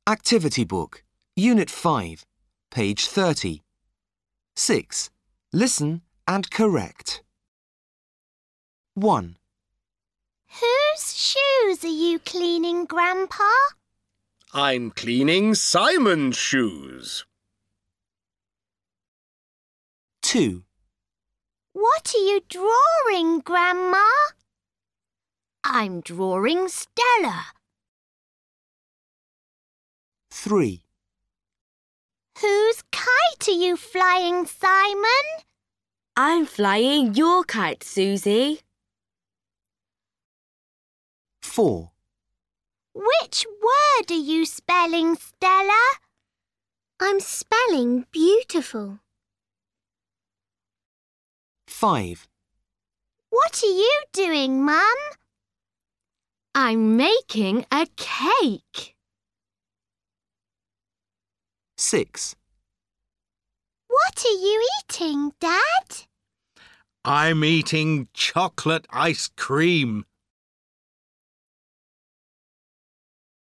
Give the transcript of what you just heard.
Activity Book, Unit 5, page 30. 6. Listen and correct. 1. Whose shoes are you cleaning, Grandpa? I'm cleaning Simon's shoes. 2. What are you drawing, Grandma? I'm drawing Stella. 3. Whose kite are you flying, Simon? I'm flying your kite, Susie. 4. Which word are you spelling, Stella? I'm spelling beautiful. 5. What are you doing, Mum? I'm making a cake. 6. What are you eating, Dad? I'm eating chocolate ice cream.